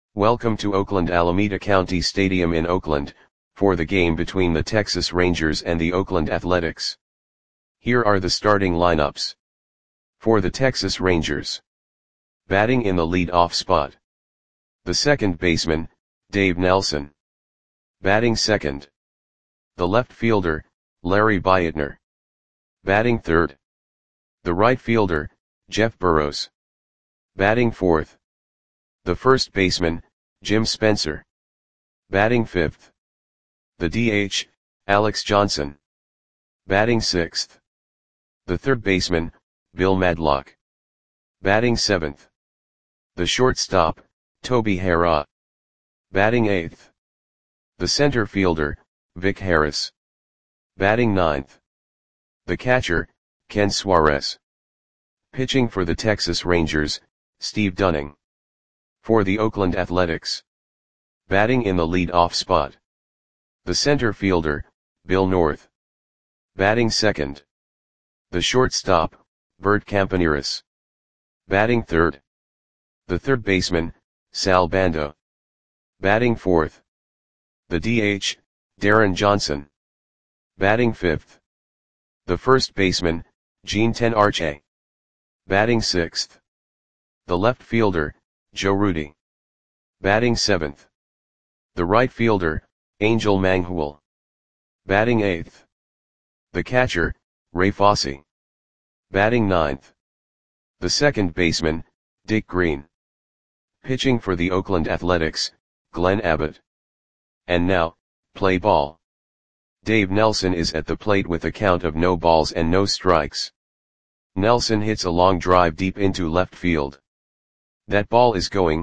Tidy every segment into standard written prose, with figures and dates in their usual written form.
Welcome to Oakland Alameda County Stadium in Oakland, for the game between the Texas Rangers and the Oakland Athletics. Here are the starting lineups. For the Texas Rangers. Batting in the lead-off spot. The second baseman, Dave Nelson. Batting second. The left fielder, Larry Beitner. Batting third. The right fielder, Jeff Burroughs. Batting fourth. The first baseman, Jim Spencer. Batting fifth. The DH, Alex Johnson. Batting sixth. The third baseman, Bill Madlock. Batting seventh. The shortstop, Toby Harrah. Batting eighth. The center fielder, Vic Harris. Batting ninth. The catcher, Ken Suarez. Pitching for the Texas Rangers, Steve Dunning. For the Oakland Athletics. Batting in the lead-off spot. The center fielder, Bill North. Batting second. The shortstop, Bert Campaneris. Batting third. The third baseman, Sal Bando. Batting fourth. The DH, Darren Johnson. Batting fifth. The first baseman, Gene Tenarche. Batting sixth. The left fielder, Joe Rudi. Batting seventh. The right fielder, Angel Manghul. Batting eighth. The catcher, Ray Fosse. Batting ninth. The second baseman, Dick Green. Pitching for the Oakland Athletics, Glenn Abbott. And now, play ball. Dave Nelson is at the plate with a count of no balls and no strikes. Nelson hits a long drive deep into left field. That ball is gone.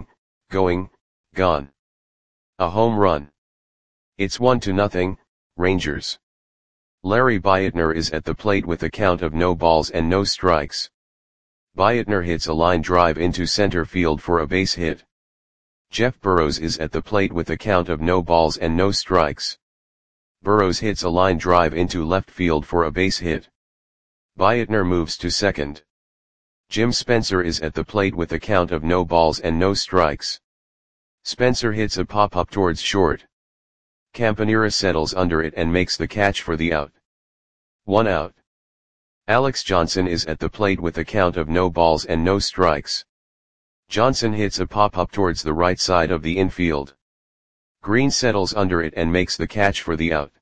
A home run. It's 1-0, Rangers. Larry Beitner is at the plate with a count of no balls and no strikes. Beitner hits a line drive into center field for a base hit. Jeff Burroughs is at the plate with a count of no balls and no strikes. Burroughs hits a line drive into left field for a base hit. Beitner moves to second. Jim Spencer is at the plate with a count of no balls and no strikes. Spencer hits a pop-up towards short. Campaneris settles under it and makes the catch for the out. 1 out. Alex Johnson is at the plate with a count of no balls and no strikes. Johnson hits a pop-up towards the right side of the infield. Green settles under it and makes the catch for the out.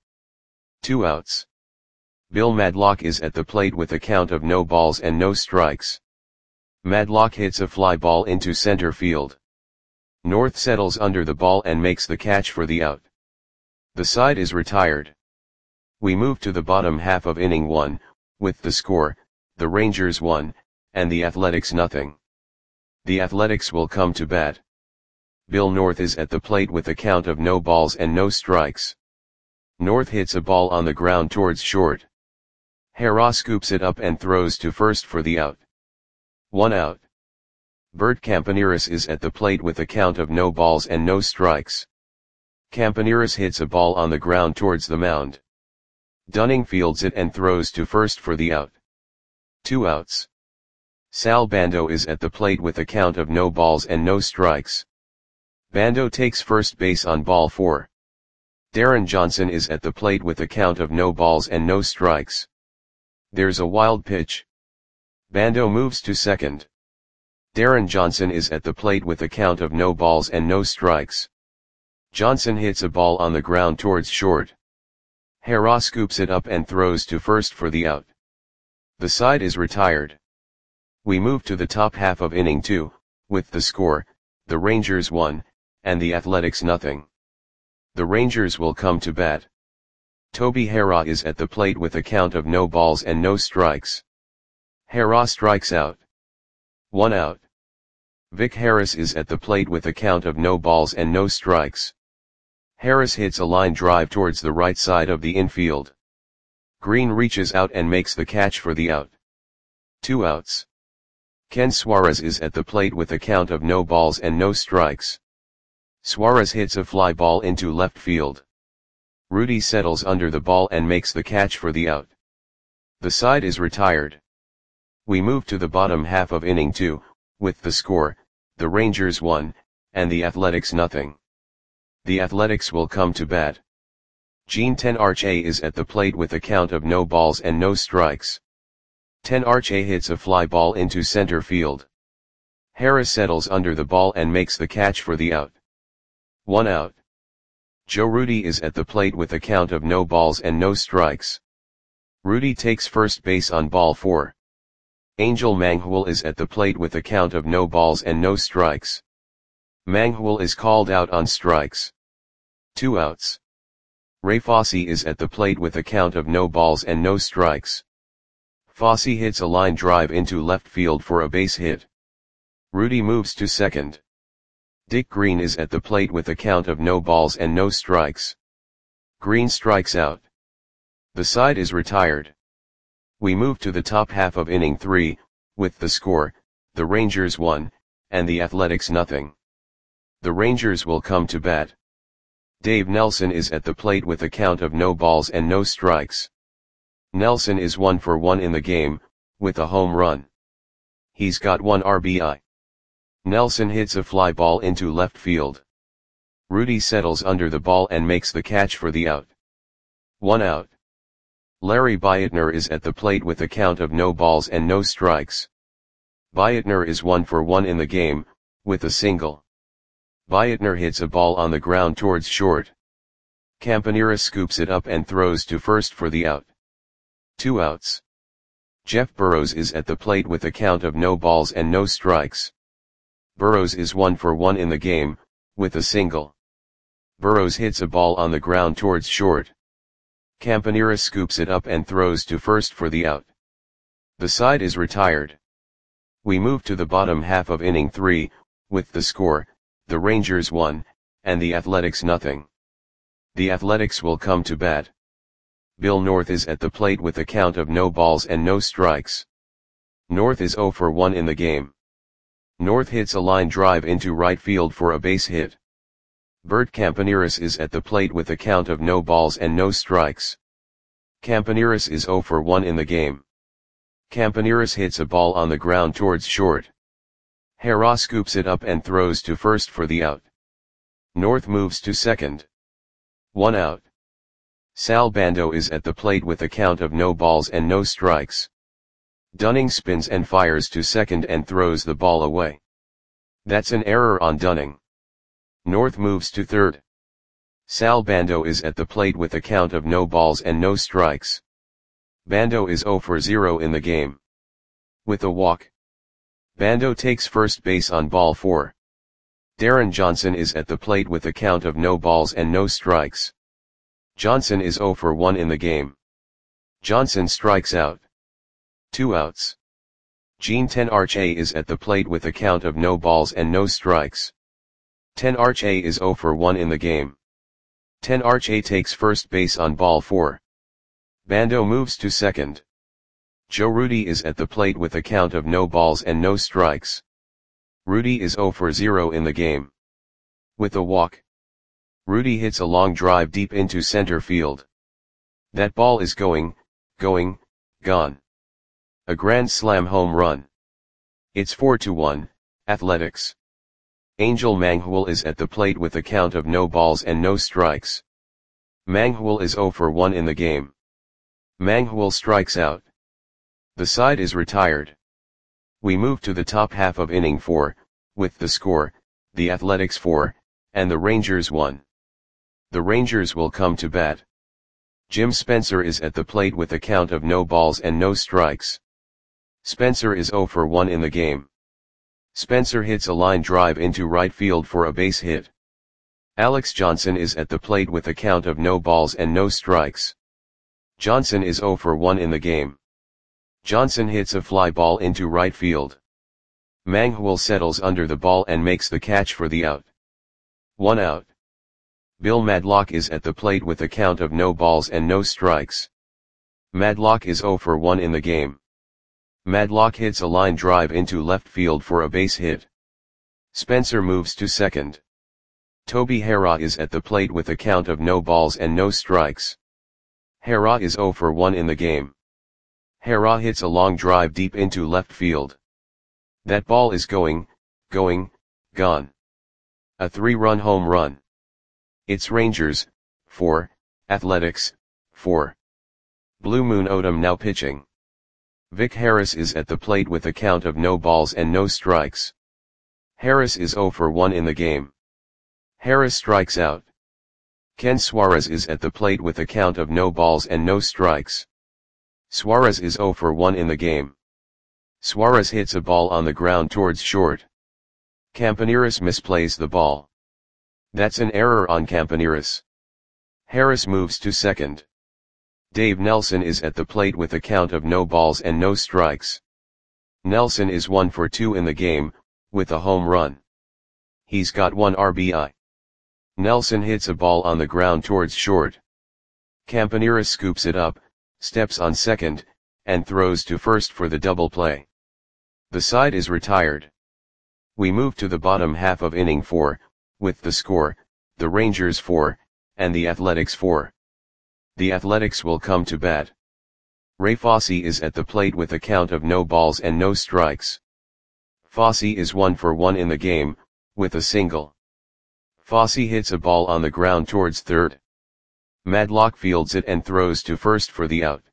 2 outs. Bill Madlock is at the plate with a count of no balls and no strikes. Madlock hits a fly ball into center field. North settles under the ball and makes the catch for the out. The side is retired. We move to the bottom half of inning 1, with the score, the Rangers 1, and the Athletics 0. The Athletics will come to bat. Bill North is at the plate with a count of no balls and no strikes. North hits a ball on the ground towards short. Harrah scoops it up and throws to first for the out. 1 out. Bert Campaneris is at the plate with a count of no balls and no strikes. Campaneris hits a ball on the ground towards the mound. Dunning fields it and throws to first for the out. 2 outs. Sal Bando is at the plate with a count of no balls and no strikes. Bando takes first base on ball 4. Darren Johnson is at the plate with a count of no balls and no strikes. There's a wild pitch. Bando moves to second. Darren Johnson is at the plate with a count of no balls and no strikes. Johnson hits a ball on the ground towards short. Harrah scoops it up and throws to first for the out. The side is retired. We move to the top half of inning 2, with the score, the Rangers 1, and the Athletics 0. The Rangers will come to bat. Toby Harrah is at the plate with a count of no balls and no strikes. Harrah strikes out. 1 out. Vic Harris is at the plate with a count of no balls and no strikes. Harris hits a line drive towards the right side of the infield. Green reaches out and makes the catch for the out. 2 outs. Ken Suarez is at the plate with a count of no balls and no strikes. Suarez hits a fly ball into left field. Rudi settles under the ball and makes the catch for the out. The side is retired. We move to the bottom half of inning 2, with the score, the Rangers 1, and the Athletics nothing. The Athletics will come to bat. Gene 10 Arche is at the plate with a count of no balls and no strikes. 10 Arche hits a fly ball into center field. Harris settles under the ball and makes the catch for the out. 1 out. Joe Rudi is at the plate with a count of no balls and no strikes. Rudi takes first base on ball 4. Angel Manghul is at the plate with a count of no balls and no strikes. Manghul is called out on strikes. 2 outs. Ray Fosse is at the plate with a count of no balls and no strikes. Fosse hits a line drive into left field for a base hit. Rudi moves to second. Dick Green is at the plate with a count of no balls and no strikes. Green strikes out. The side is retired. We move to the top half of inning 3, with the score, the Rangers 1, and the Athletics nothing. The Rangers will come to bat. Dave Nelson is at the plate with a count of no balls and no strikes. Nelson is 1 for 1 in the game, with a home run. He's got 1 RBI. Nelson hits a fly ball into left field. Rudi settles under the ball and makes the catch for the out. 1 out. Larry Beitner is at the plate with a count of no balls and no strikes. Beitner is 1 for 1 in the game, with a single. Beitner hits a ball on the ground towards short. Campanera scoops it up and throws to first for the out. 2 outs. Jeff Burrows is at the plate with a count of no balls and no strikes. Burrows is 1 for 1 in the game, with a single. Burrows hits a ball on the ground towards short. Campanera scoops it up and throws to first for the out. The side is retired. We move to the bottom half of inning 3, with the score, the Rangers 1, and the Athletics nothing. The Athletics will come to bat. Bill North is at the plate with a count of no balls and no strikes. North is 0 for 1 in the game. North hits a line drive into right field for a base hit. Bert Campaneris is at the plate with a count of no balls and no strikes. Campaneris is 0 for 1 in the game. Campaneris hits a ball on the ground towards short. Hera scoops it up and throws to first for the out. North moves to second. 1 out. Sal Bando is at the plate with a count of no balls and no strikes. Dunning spins and fires to second and throws the ball away. That's an error on Dunning. North moves to third. Sal Bando is at the plate with a count of no balls and no strikes. Bando is 0 for 0 in the game. With a walk. Bando takes first base on ball 4. Darren Johnson is at the plate with a count of no balls and no strikes. Johnson is 0 for 1 in the game. Johnson strikes out. 2 outs. Gene 10 Arche is at the plate with a count of no balls and no strikes. 10 Arche is 0 for 1 in the game. 10 Arche takes first base on ball 4. Bando moves to second. Joe Rudi is at the plate with a count of no balls and no strikes. Rudi is 0 for 0 in the game. With a walk. Rudi hits a long drive deep into center field. That ball is going, gone. A grand slam home run. It's 4-1, Athletics. Angel Manghul is at the plate with a count of no balls and no strikes. Manghul is 0 for 1 in the game. Manghul strikes out. The side is retired. We move to the top half of inning 4, with the score, the Athletics 4, and the Rangers 1. The Rangers will come to bat. Jim Spencer is at the plate with a count of no balls and no strikes. Spencer is 0 for 1 in the game. Spencer hits a line drive into right field for a base hit. Alex Johnson is at the plate with a count of no balls and no strikes. Johnson is 0 for 1 in the game. Johnson hits a fly ball into right field. Manghul settles under the ball and makes the catch for the out. 1 out. Bill Madlock is at the plate with a count of no balls and no strikes. Madlock is 0 for 1 in the game. Madlock hits a line drive into left field for a base hit. Spencer moves to second. Toby Hera is at the plate with a count of no balls and no strikes. Hera is 0 for 1 in the game. Hera hits a long drive deep into left field. That ball is going, gone. A 3-run home run. It's Rangers, 4, Athletics, 4. Blue Moon Odom now pitching. Vic Harris is at the plate with a count of no balls and no strikes. Harris is 0 for 1 in the game. Harris strikes out. Ken Suarez is at the plate with a count of no balls and no strikes. Suarez is 0 for 1 in the game. Suarez hits a ball on the ground towards short. Campaneris misplays the ball. That's an error on Campaneris. Harris moves to second. Dave Nelson is at the plate with a count of no balls and no strikes. Nelson is 1 for 2 in the game, with a home run. He's got 1 RBI. Nelson hits a ball on the ground towards short. Campaneris scoops it up, steps on second, and throws to first for the double play. The side is retired. We move to the bottom half of inning 4, with the score, the Rangers 4, and the Athletics 4. The Athletics will come to bat. Ray Fosse is at the plate with a count of no balls and no strikes. Fosse is 1 for 1 in the game, with a single. Fosse hits a ball on the ground towards third. Madlock fields it and throws to first for the out.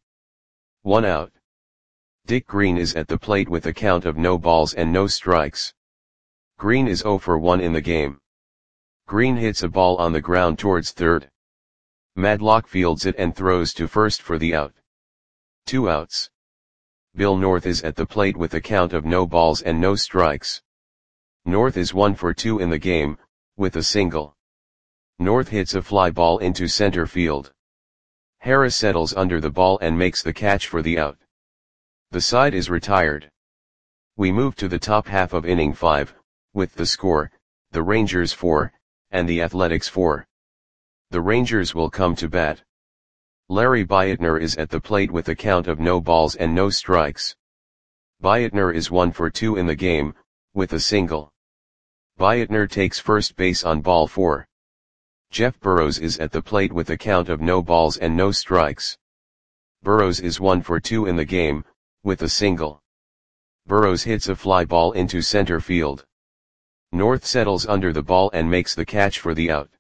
1 out. Dick Green is at the plate with a count of no balls and no strikes. Green is 0 for 1 in the game. Green hits a ball on the ground towards third. Madlock fields it and throws to first for the out. 2 outs. Bill North is at the plate with a count of no balls and no strikes. North is 1 for 2 in the game, with a single. North hits a fly ball into center field. Harris settles under the ball and makes the catch for the out. The side is retired. We move to the top half of inning 5, with the score, the Rangers 4, and the Athletics 4. The Rangers will come to bat. Larry Beitner is at the plate with a count of no balls and no strikes. Beitner is 1 for 2 in the game, with a single. Beitner takes first base on ball 4. Jeff Burrows is at the plate with a count of no balls and no strikes. Burrows is 1 for 2 in the game, with a single. Burrows hits a fly ball into center field. North settles under the ball and makes the catch for the out.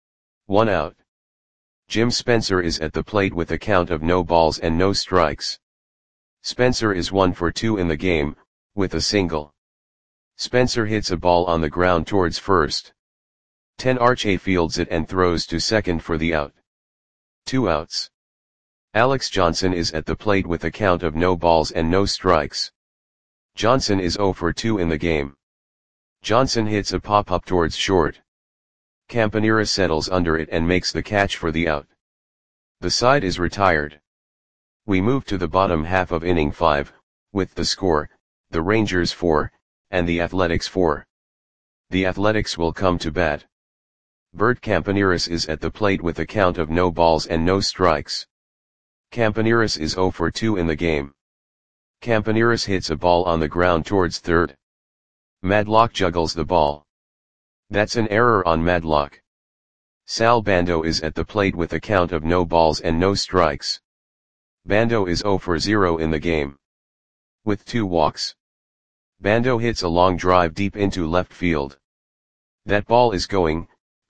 1 out. Jim Spencer is at the plate with a count of no balls and no strikes. Spencer is 1 for 2 in the game, with a single. Spencer hits a ball on the ground towards first. 10 Arche fields it and throws to second for the out. 2 outs. Alex Johnson is at the plate with a count of no balls and no strikes. Johnson is 0 for 2 in the game. Johnson hits a pop-up towards short. Campaneris settles under it and makes the catch for the out. The side is retired. We move to the bottom half of inning 5, with the score, the Rangers 4, and the Athletics 4. The Athletics will come to bat. Bert Campaneris is at the plate with a count of no balls and no strikes. Campaneris is 0 for 2 in the game. Campaneris hits a ball on the ground towards third. Madlock juggles the ball. That's an error on Madlock. Sal Bando is at the plate with a count of no balls and no strikes. Bando is 0 for 0 in the game. With 2 walks. Bando hits a long drive deep into left field. That ball is gone.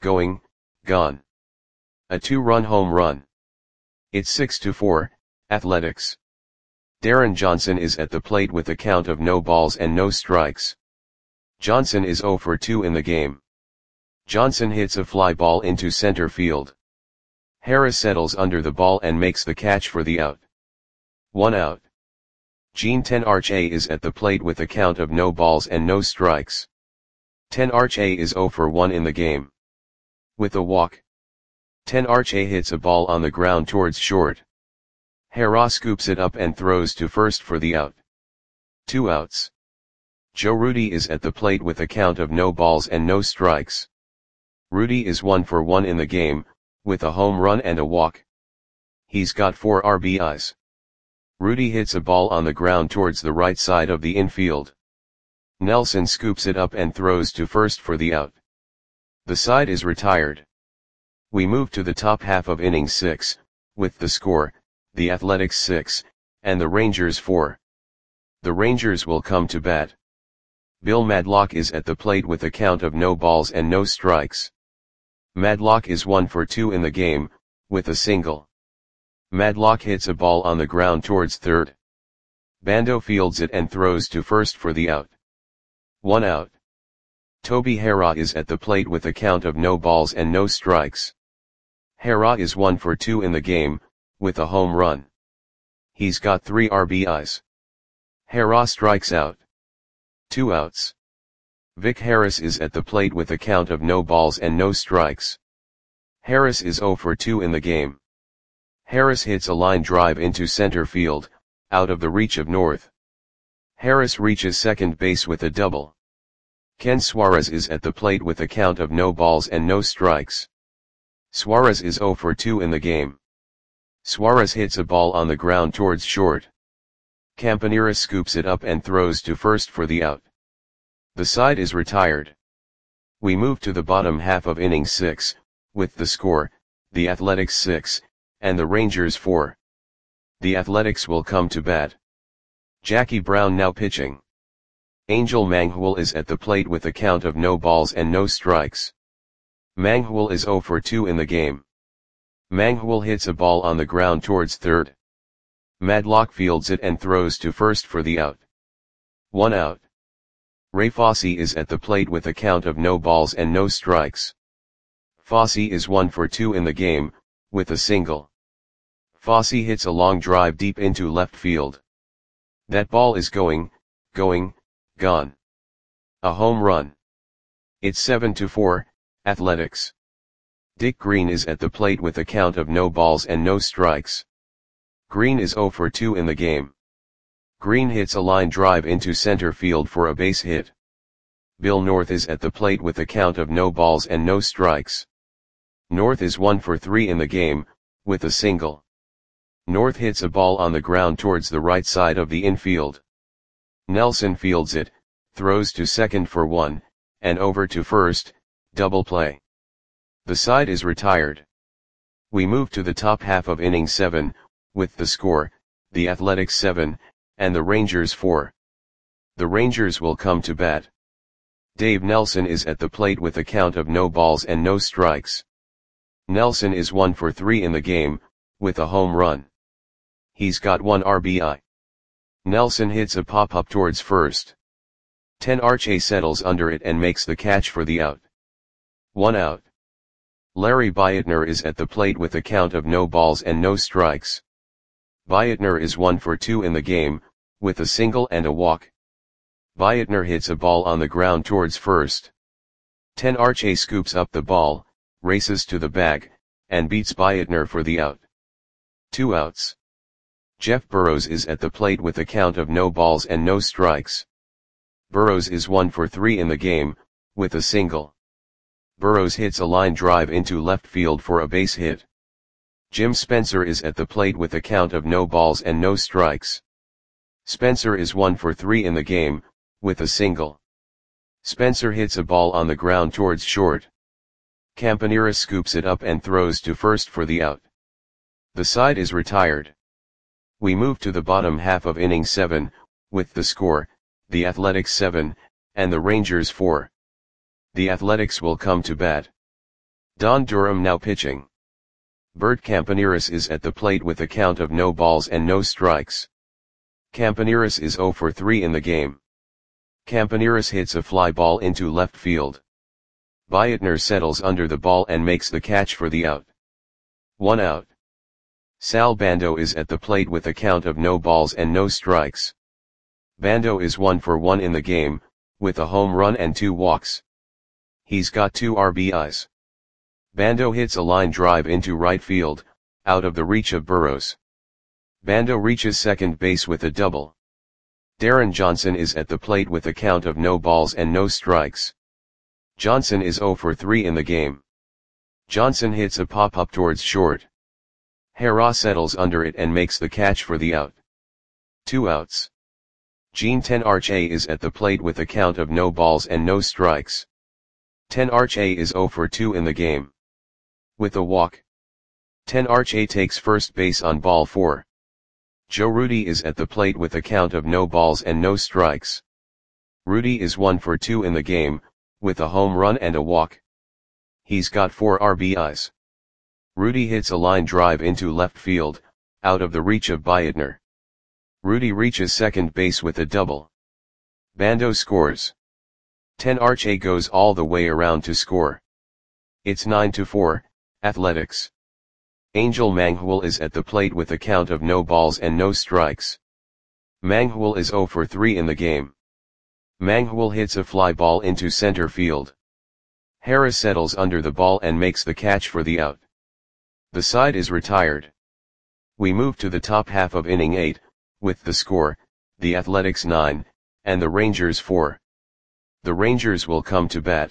A 2-run home run. It's 6-4, Athletics. Darren Johnson is at the plate with a count of no balls and no strikes. Johnson is 0 for 2 in the game. Johnson hits a fly ball into center field. Harris settles under the ball and makes the catch for the out. 1 out. Gene 10 Arche is at the plate with a count of no balls and no strikes. 10 Arche is 0 for 1 in the game. With a walk. 10 Arche hits a ball on the ground towards short. Harris scoops it up and throws to first for the out. 2 outs. Joe Rudi is at the plate with a count of no balls and no strikes. Rudi is 1 for 1 in the game, with a home run and a walk. He's got 4 RBIs. Rudi hits a ball on the ground towards the right side of the infield. Nelson scoops it up and throws to first for the out. The side is retired. We move to the top half of inning 6, with the score, the Athletics 6, and the Rangers 4. The Rangers will come to bat. Bill Madlock is at the plate with a count of no balls and no strikes. Madlock is 1 for 2 in the game, with a single. Madlock hits a ball on the ground towards third. Bando fields it and throws to first for the out. 1 out. Toby Harrah is at the plate with a count of no balls and no strikes. Harrah is 1 for 2 in the game, with a home run. He's got 3 RBIs. Harrah strikes out. 2 outs. Vic Harris is at the plate with a count of no balls and no strikes. Harris is 0 for 2 in the game. Harris hits a line drive into center field, out of the reach of North. Harris reaches second base with a double. Ken Suarez is at the plate with a count of no balls and no strikes. Suarez is 0 for 2 in the game. Suarez hits a ball on the ground towards short. Campanera scoops it up and throws to first for the out. The side is retired. We move to the bottom half of inning 6, with the score, the Athletics 6, and the Rangers 4. The Athletics will come to bat. Jackie Brown now pitching. Angel Manghul is at the plate with a count of no balls and no strikes. Manghul is 0 for 2 in the game. Manghul hits a ball on the ground towards third. Madlock fields it and throws to first for the out. 1 out. Ray Fosse is at the plate with a count of no balls and no strikes. Fosse is 1 for 2 in the game, with a single. Fosse hits a long drive deep into left field. That ball is gone. A home run. It's 7-4, Athletics. Dick Green is at the plate with a count of no balls and no strikes. Green is 0 for 2 in the game. Green hits a line drive into center field for a base hit. Bill North is at the plate with a count of no balls and no strikes. North is 1 for 3 in the game, with a single. North hits a ball on the ground towards the right side of the infield. Nelson fields it, throws to second for 1, and over to first, double play. The side is retired. We move to the top half of inning 7, with the score, the Athletics 7, and the Rangers 4. The Rangers will come to bat. Dave Nelson is at the plate with a count of no balls and no strikes. Nelson is 1 for 3 in the game, with a home run. He's got 1 RBI. Nelson hits a pop-up towards first. Tenarche settles under it and makes the catch for the out. 1 out. Larry Bietner is at the plate with a count of no balls and no strikes. Bietner is 1 for 2 in the game, with a single and a walk. Bietner hits a ball on the ground towards first. Tenarche scoops up the ball, races to the bag, and beats Bietner for the out. 2 outs. Jeff Burrows is at the plate with a count of no balls and no strikes. Burrows is 1 for 3 in the game, with a single. Burrows hits a line drive into left field for a base hit. Jim Spencer is at the plate with a count of no balls and no strikes. Spencer is 1 for 3 in the game, with a single. Spencer hits a ball on the ground towards short. Campanera scoops it up and throws to first for the out. The side is retired. We move to the bottom half of inning 7, with the score, the Athletics 7, and the Rangers 4. The Athletics will come to bat. Don Durham now pitching. Bert Campaneris is at the plate with a count of no balls and no strikes. Campaneris is 0 for 3 in the game. Campaneris hits a fly ball into left field. Bietner settles under the ball and makes the catch for the out. 1 out. Sal Bando is at the plate with a count of no balls and no strikes. Bando is 1 for 1 in the game, with a home run and 2 walks. He's got 2 RBIs. Bando hits a line drive into right field, out of the reach of Burrows. Bando reaches second base with a double. Darren Johnson is at the plate with a count of no balls and no strikes. Johnson is 0 for 3 in the game. Johnson hits a pop-up towards short. Harrah settles under it and makes the catch for the out. 2 outs. Gene Tenarche is at the plate with a count of no balls and no strikes. Tenarche is 0 for 2 in the game. With a walk. Tenarche takes first base on ball 4. Joe Rudi is at the plate with a count of no balls and no strikes. Rudy is 1 for 2 in the game, with a home run and a walk. He's got 4 RBIs. Rudy hits a line drive into left field, out of the reach of Beitner. Rudy reaches second base with a double. Bando scores. 10 Arche goes all the way around to score. It's 9-4, Athletics. Angel Manghul is at the plate with a count of no balls and no strikes. Manghul is 0 for 3 in the game. Manghul hits a fly ball into center field. Harris settles under the ball and makes the catch for the out. The side is retired. We move to the top half of inning 8, with the score, the Athletics 9, and the Rangers 4. The Rangers will come to bat.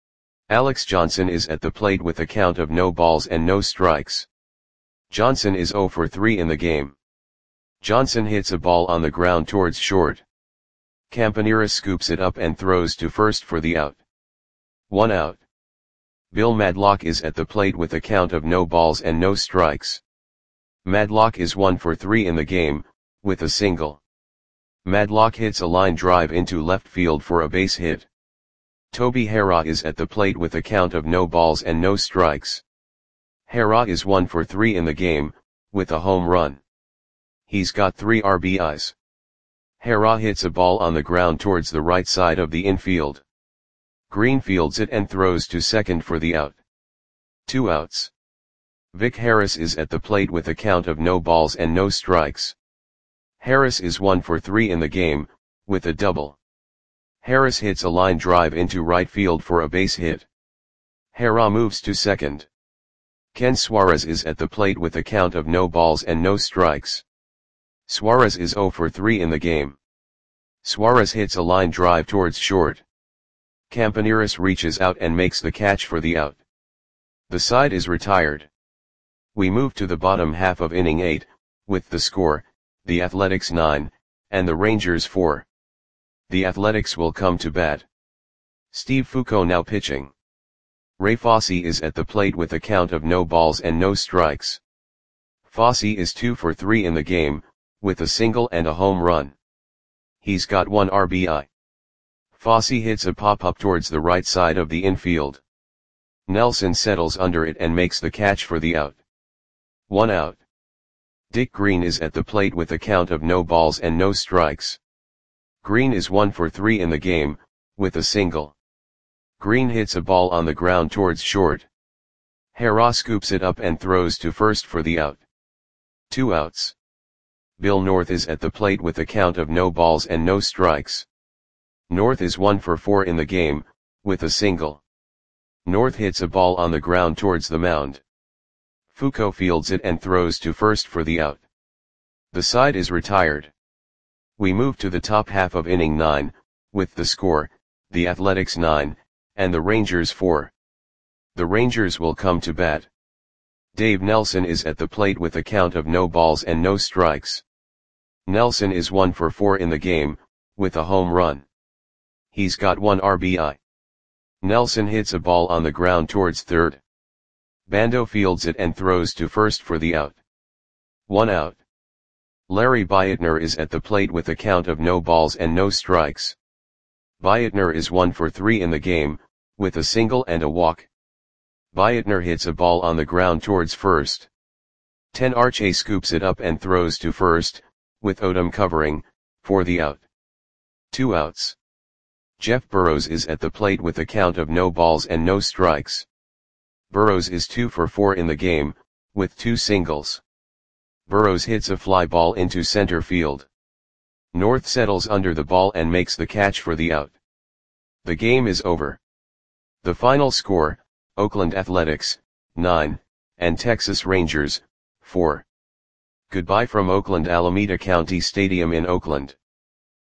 Alex Johnson is at the plate with a count of no balls and no strikes. Johnson is 0 for 3 in the game. Johnson hits a ball on the ground towards short. Campaneris scoops it up and throws to first for the out. 1 out. Bill Madlock is at the plate with a count of no balls and no strikes. Madlock is 1 for 3 in the game, with a single. Madlock hits a line drive into left field for a base hit. Toby Harrah is at the plate with a count of no balls and no strikes. Harrah is 1 for 3 in the game, with a home run. He's got 3 RBIs. Harrah hits a ball on the ground towards the right side of the infield. Green fields it and throws to second for the out. 2 outs. Vic Harris is at the plate with a count of no balls and no strikes. Harris is 1 for 3 in the game, with a double. Harris hits a line drive into right field for a base hit. Harrah moves to second. Ken Suarez is at the plate with a count of no balls and no strikes. Suarez is 0 for 3 in the game. Suarez hits a line drive towards short. Campaneris reaches out and makes the catch for the out. The side is retired. We move to the bottom half of inning 8, with the score, the Athletics 9, and the Rangers 4. The Athletics will come to bat. Steve Foucault now pitching. Ray Fosse is at the plate with a count of no balls and no strikes. Fosse is 2 for 3 in the game, with a single and a home run. He's got 1 RBI. Fosse hits a pop-up towards the right side of the infield. Nelson settles under it and makes the catch for the out. 1 out. Dick Green is at the plate with a count of no balls and no strikes. Green is 1 for 3 in the game, with a single. Green hits a ball on the ground towards short. Harrah scoops it up and throws to first for the out. 2 outs. Bill North is at the plate with a count of no balls and no strikes. North is 1 for 4 in the game, with a single. North hits a ball on the ground towards the mound. Foucault fields it and throws to first for the out. The side is retired. We move to the top half of inning 9, with the score, the Athletics 9, and the Rangers 4. The Rangers will come to bat. Dave Nelson is at the plate with a count of no balls and no strikes. Nelson is 1 for 4 in the game, with a home run. He's got 1 RBI. Nelson hits a ball on the ground towards third. Bando fields it and throws to first for the out. 1 out. Larry Beitner is at the plate with a count of no balls and no strikes. Beitner is 1 for 3 in the game, with a single and a walk. Beitner hits a ball on the ground towards first. 10 Arche scoops it up and throws to first, with Odom covering, for the out. 2 outs. Jeff Burrows is at the plate with a count of no balls and no strikes. Burrows is 2 for 4 in the game, with 2 singles. Burrows hits a fly ball into center field. North settles under the ball and makes the catch for the out. The game is over. The final score, Oakland Athletics, 9, and Texas Rangers, 4. Goodbye from Oakland Alameda County Stadium in Oakland.